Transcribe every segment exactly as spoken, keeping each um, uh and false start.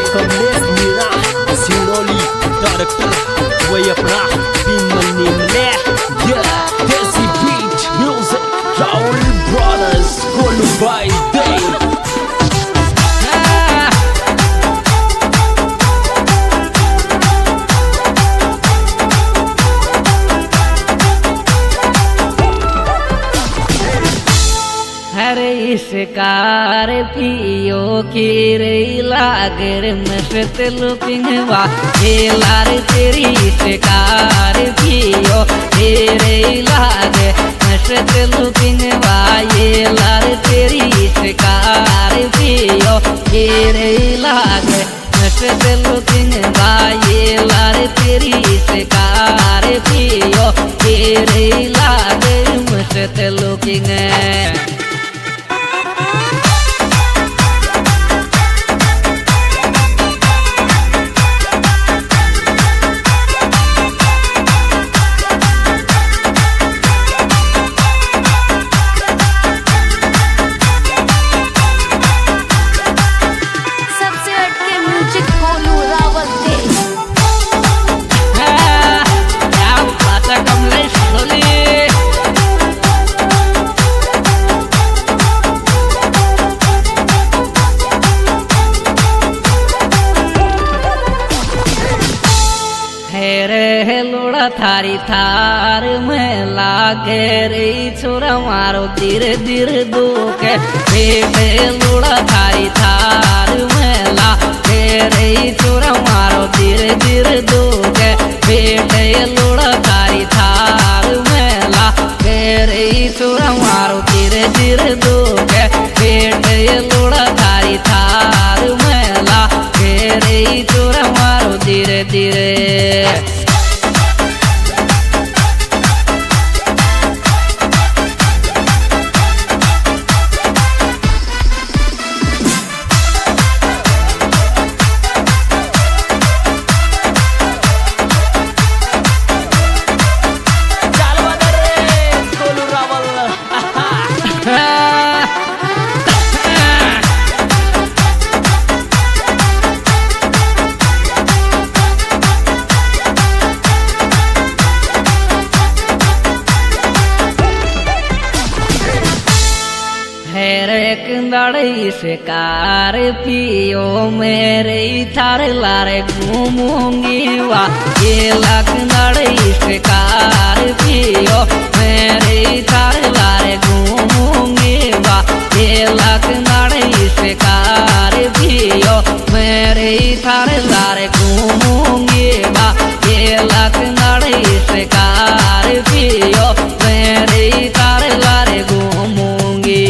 Kamlesh Meera Singrauli director वही अपना बिमल निमले देसी बीट म्यूजिक राहुल ब्रदर्स कोलू बाय डे शिकार पियो की रे लागर मस्त लुकिंग वा लार तेरी शिकार पियो तेरे लागे मस्त लुकिंग वा लार तेरी शिकार पियो तेरे लागे मस्त लुकिंग वा लार तेरी शिकार पियो तेरे लागे मस्त लुकिंग थारी थार में लागे रे छोरा मारो धीरे धीरे दुखे बेटे लुड़ा थारी थार में लागे रे छोरा मारो धीरे धीरे दुखे बेटे लुड़ा थारी थार में लागे रे छोरा मारो धीरे धीरे दुखे बेटे लुड़ा थारी थार में लागे रे छोरा मारो धीरे धीरे लड़ई शिकार पियो मेरे थार लारे घूमूंगी वा ये लख लड़ई शिकार पियो मेरे थार लारे घूमूंगी वा ये लख लड़ई शिकार पियो मेरे थार लारे घूमूंगी वा ये लख लड़ई शिकार पियो मेरे थार लारे घूमूंगी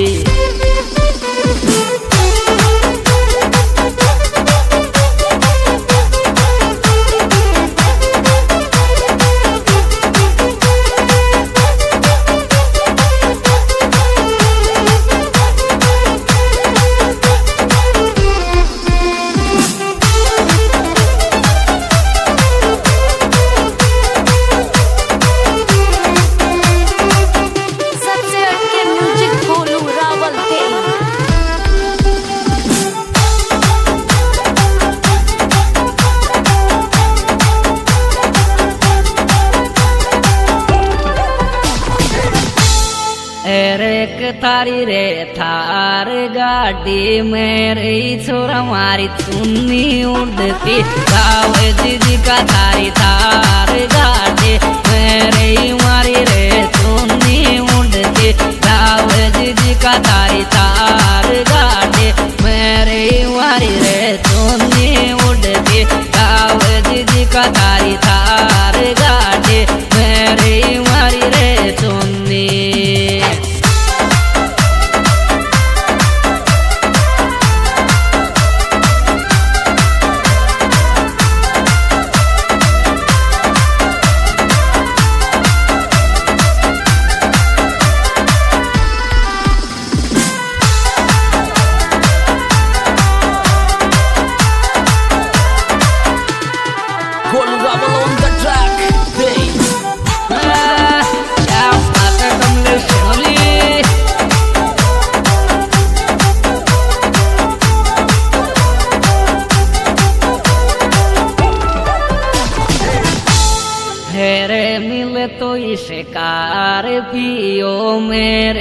थारी रे थार गाड़ी मेरे छोरा मारी चुन्नी उड़ती गावे दीदी का थारी थार गाड़ी मेरे मारी रे चुन्नी उड़ती गावे दीदी का थारी थार गाड़ी मेरे मारी रे चुन्नी उड़ती गावे दीदी का थारी थार गाड़ी मेरे मारी रे चुन्नी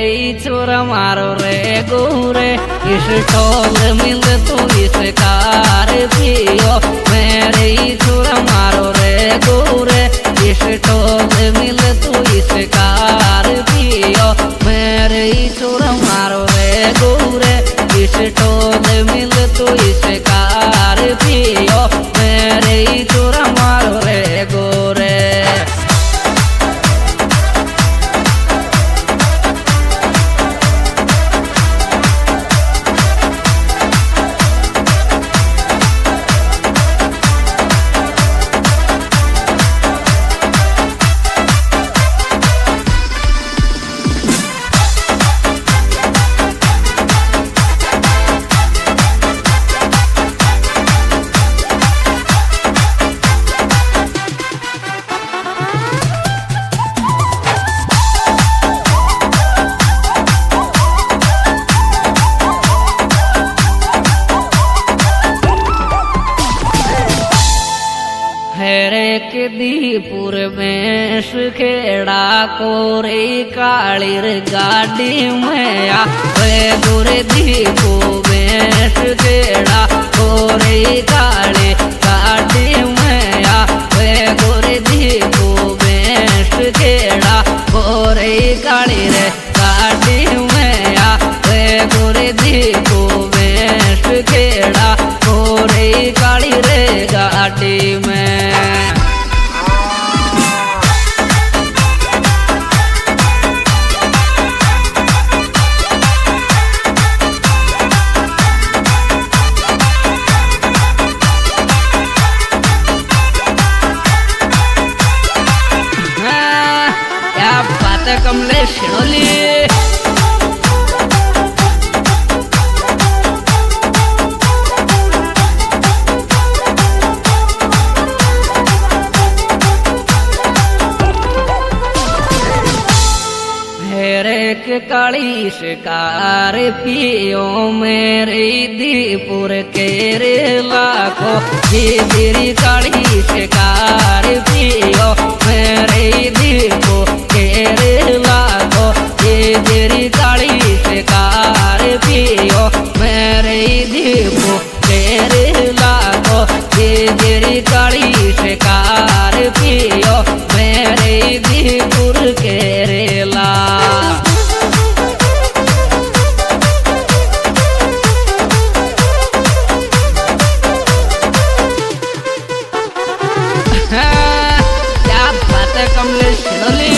छोरा मारो रे गोरे इस टोल मिल तो इस कार पियो मेरे छोरा मारो रे गोरे इस टोल मिल तो इस कार पियो मेरे छोरा मारो रे गोरे इस टोल मिल तो इस कार पियो मेरे छोरा मारो रे गोरे। दीपुर में सुखेड़ा कोरे कालीर गाड़ी में आवे गोरे दीपू में सुखेड़ा कोरे काली गाड़ी में आवे गोरे दीपू में सुखेड़ा कोरे काली रे गाड़ी में आवे गोरे दीपू में सुखेड़ा कोरे काली रे गाड़ी में। कमले शिणोली हेरेक काली शिकार पियो मेरे दीपुर के रे लाखो दीदी काली शिकार पियो मेरे दीपुर केरे लागो ये तेरी काली शिकार पियो मेरे दीपो केरे लागो ये तेरी काली शिकार पियो मेरे दीपुर केरे ला। क्या बात है कमले शिणोली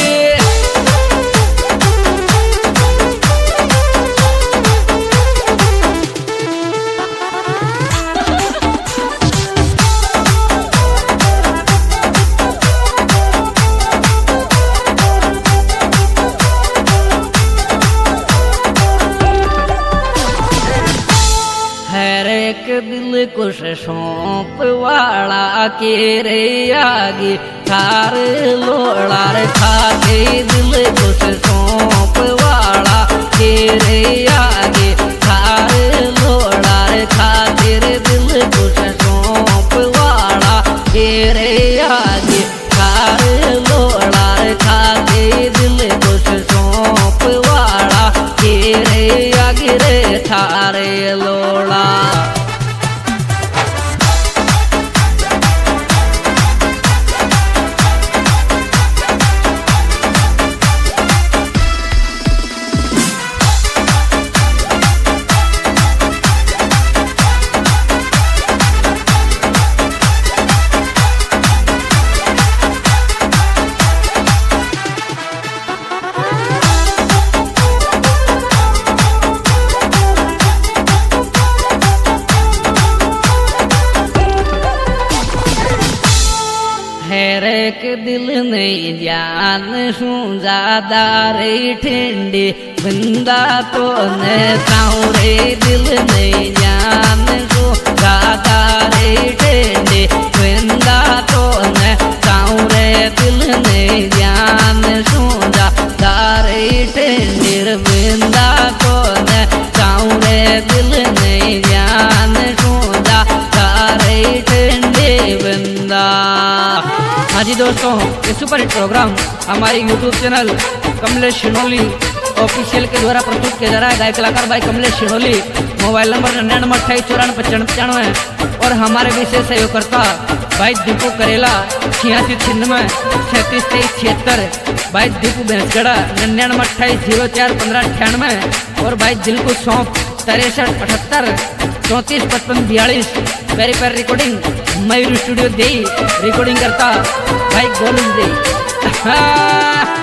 दिल कुछ सौंप वाला के रे आगे थार लोड़ा रे खाते दिल कुछ सौंप वाला के रे आगे थार लोड़ा रे खाते रे दिल कुछ सौंप वाला के रे आगे थार लोड़ा रे खाते दिल कुछ सौंप वाला के रे आगे रे थारे लोड़ा। एक दिल नहीं जान सू ज्यादा रे ठंडी बंदा तो ने ताऊरे दिल नहीं जान सू ज्यादा रे ठंडी बंदा तो ने ताऊरे दिल नहीं जान सू ज्यादा रे ठंडी बंदा तो ने ताऊरे दिल नहीं जान सू ज्यादा रे ठंडी बंदा। हाँ जी दोस्तों, ये सुपर हिट प्रोग्राम हमारे YouTube channel Kamlesh Shinoli official के द्वारा प्रस्तुत किया जा रहा है। गायक कलाकार भाई कमलेश शिणोली, मोबाइल नंबर निन्यानवे अट्ठाईस चौरानवे पचानवे। और हमारे विशेष सहयोगकर्ता भाई दीपू करेला छियासी छिन्नवे छत्तीस तेईस छिहत्तर। भाई दीपू भैंसगढ़ा निन्यानवे अट्ठाईस जीरो चार पंद्रह अट्ठानवे। और भाई दिल को सौंप तिरसठ अठहत्तर चौंतीस पचपन बयालीस। पेरी पेर रिकॉर्डिंग मयूर स्टूडियो दे रिकॉर्डिंग करता भाई गोलू दे।